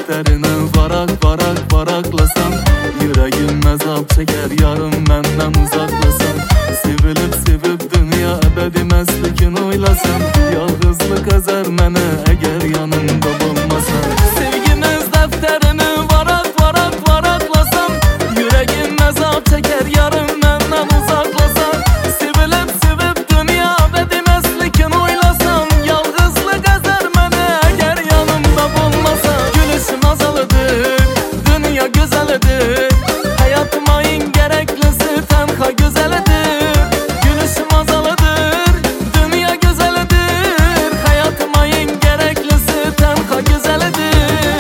defterini varak varak varaklasam, yüreğim azap çeker yarım menden uzaklasam. Sevilip sevip dünya ebedimeslikini oylasam, yalnızlık ezer meni eğer yanımda bulmasam. Sevgimiz defterini varak varak varaklasam, yüreğim azap çeker yarım menden uzaklasam. Sevilip sevip dünya ebedimeslikini oylasam, yalnızlık ezer meni eğer yanımda bulmasam. Gülüşün azalıdır, dünya güzelidir, hayatıma en gereklisi tenha güzelidir. Gülüşüm azalıdır, dünya güzelidir, hayatıma en gereklisi tenha güzelidir.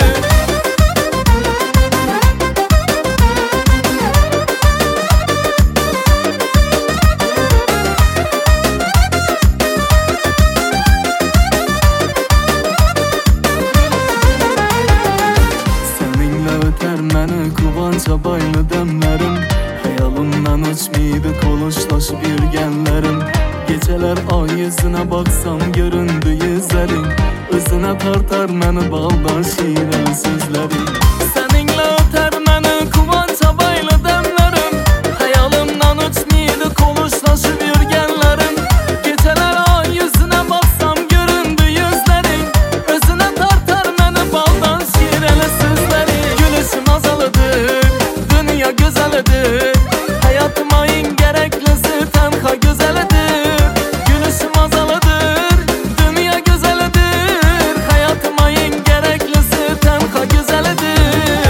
Seninle öter məni kıvança baylı demlerim, hayalimden uçmaydı konuşlaşıp yürgenlerim. Geceler ay yüzüne baksam göründü yüzlerin, özüne tartar məni baldan şiirli sözlerin. Seninle öter məni kıvança baylı demlerim, hayalimden uçmaydı konuşlaşıp yürgenlerim. Geceler ay yüzüne baksam göründü yüzlerin, özüne tartar məni baldan şiirli sözlerin. Gülüşün azalıdır, dünya güzelidir, hayatıma en gereklisi tenha güzelidir. Gülüşüm azalıdır, dünya güzelidir, hayatıma en gereklisi tenha güzelidir.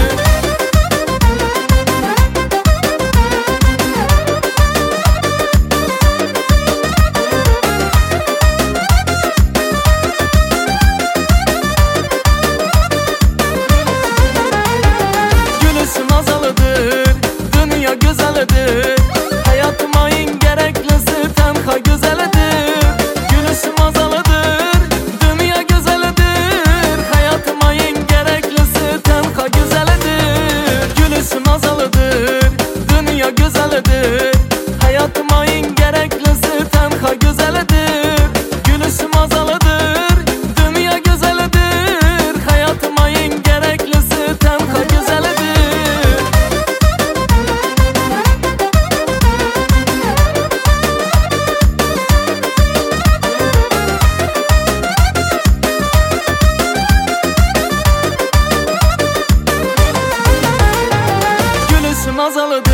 Gülüşün azalıdır, dünya güzelidir, hayatıma en gereklisi tenha güzelidir. Gülüşüm azalıdır, dünya güzelidir, hayatıma en gereklisi tenha güzelidir. Gülüşüm azalıdır, dünya güzelidir, hayatıma en gereklisi tenha güzelidir. Gülüşüm azalıdır, dünya güzelidir, hayatıma en gereklisi tenha güzelidir. Gülüşün azalıdır.